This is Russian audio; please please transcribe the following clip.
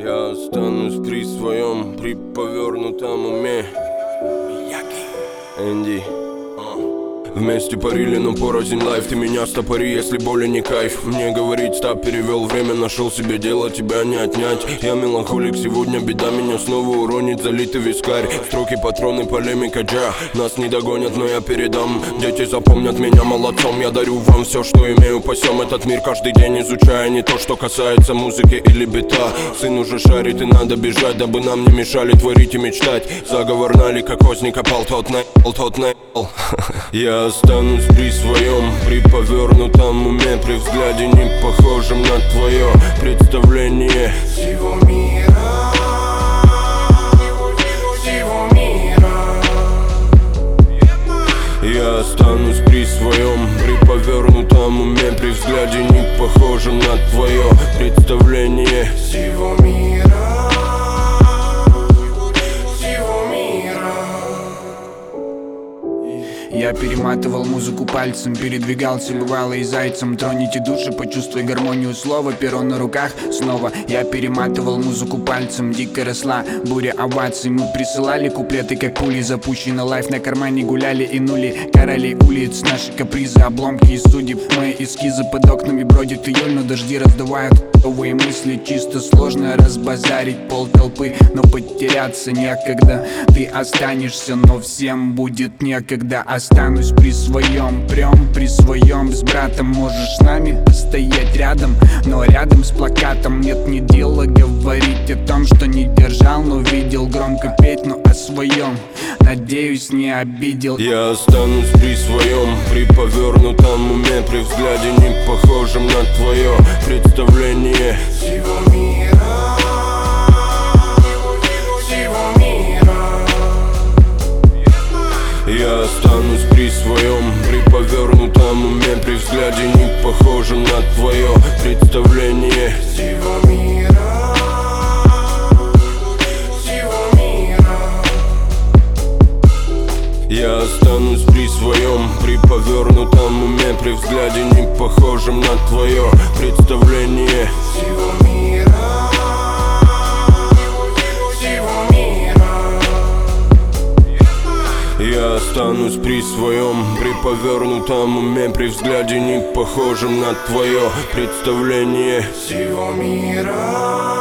Я останусь при своем, при повернутом уме. Энди. Вместе парили, но порознь лайф. Ты меня стопори, если боли не кайф. Мне говорить стоп, перевел время, нашел себе дело, тебя не отнять. Я меланхолик, сегодня беда меня снова уронит, залитый вискарь. Строки, патроны, полемика, джа. Нас не догонят, но я передам. Дети запомнят меня молодцом. Я дарю вам все, что имею, пасем этот мир каждый день, изучая не то, что касается музыки или бита. Сын уже шарит и надо бежать, дабы нам не мешали творить и мечтать. Заговор налик, как озник опал, тот наебал. Я останусь при своем, при повернутом уме, при взгляде не похожем на твое представление всего мира. Я останусь при своем, при повернутом уме, при взгляде не похожем на твое представление всего мира. Я перематывал музыку пальцем, передвигался бывало и зайцем. Троните души, почувствуй гармонию слова, перо на руках снова. Я перематывал музыку пальцем, дико росла буря оваций. Мы присылали куплеты, как пули, запущенный лайф на кармане гуляли и нули. Короли улиц, наши капризы, обломки и судеб. Мои эскизы под окнами бродит июль, но дожди раздувают новые мысли. Чисто сложно разбазарить пол толпы, но потеряться некогда. Ты останешься, но всем будет некогда. Останусь при своем, прям при своем. С братом можешь с нами стоять рядом, но рядом с плакатом нет ни дела говорить о том, что не держал, но видел. Громко петь, но о своем, надеюсь, не обидел. Я останусь при своем, при повернутом уме, при взгляде не похожем на твое представление всего мира. Я останусь при своем, при повернутом уме, при взгляде не похожем на твое представление всего мира. Я останусь при своем, при повернутом уме, при взгляде не похожем на твое представление всего мира. Я останусь при своем, при повернутом уме, при взгляде не похожем на твое представление всего мира.